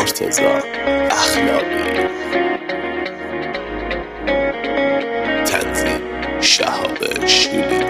مرتضی اخلاقی، تنظیم شهاب شیلی.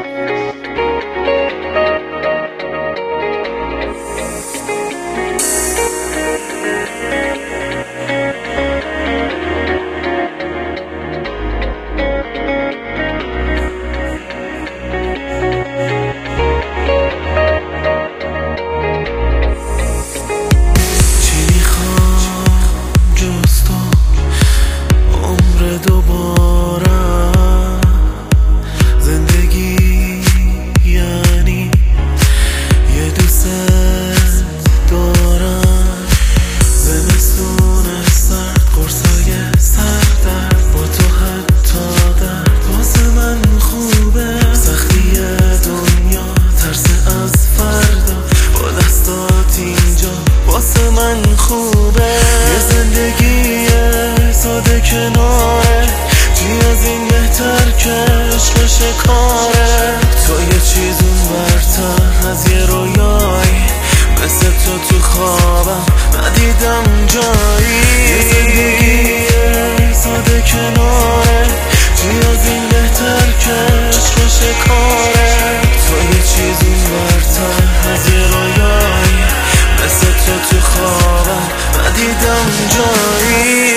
کناره چی از این بهتر که عشقش کاره. تو یه چیز اون برتر از یه رویایی، مثل تو خوابم ندیدم جایی. یه زندگی ساده کناره چی از این بهتر که عشقش کاره. تو یه چیز اون برتر از یه رویایی، مثل تو خوابم ندیدم جایی.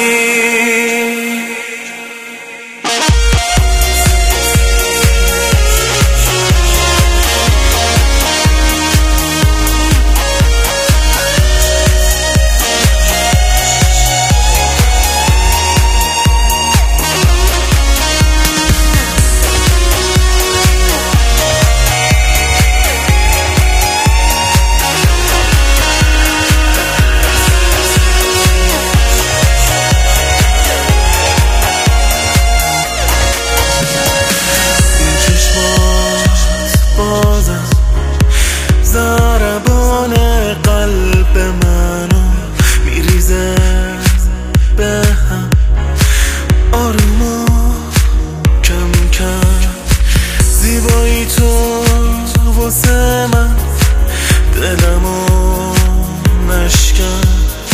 ضربان قلب منو میریزه به هم، آروم کم کم. زیبایی تو واسه من دلمو مشکن،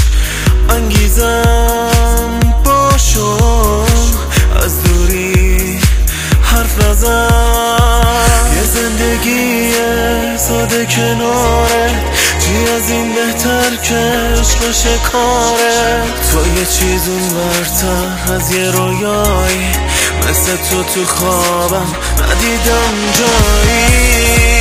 انگیزم باشو از دوری حرف نزن. یه زندگی ساده کناره چی از این بهتر که عشقش کاره. تو یه چیز اون برتر از یه رویایی، مثل تو خوابم ندیدم جایی.